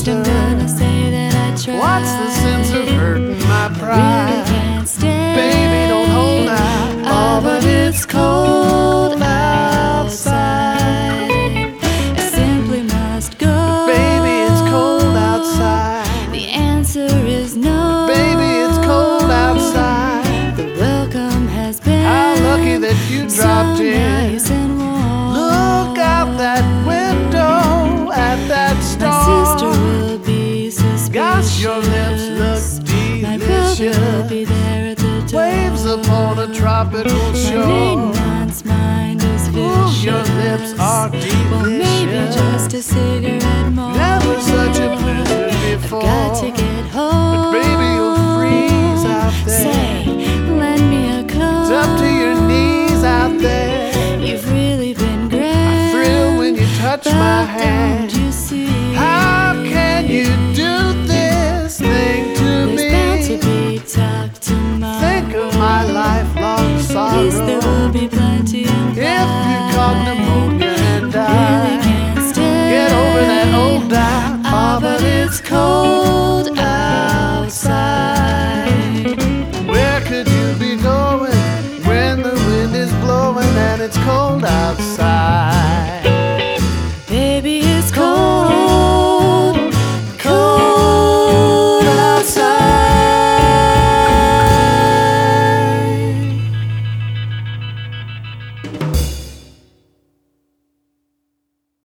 First I'm gonna say that I tried. What's the sense of hurting my I pride? really can't stay. Baby, don't hold out. Ah, but it's cold outside. I simply must go. Baby, it's cold outside. The answer is no. Baby, it's cold outside. The welcome has been How lucky that you dropped so in. nice and warm. Look out that window at that storm. My sister will be suspicious. Gosh, your lips look My brother will be delicious. there at the door. Waves upon a tropical My shore. maiden aunt's mind is Ooh, vicious. your lips are Well, maybe just a delicious. cigarette more. Never such a pleasure before. Got to get home. But baby, you'll freeze out there. Say, lend me a coat. It's up to your knees out there. You've really been I great. thrill when you touch my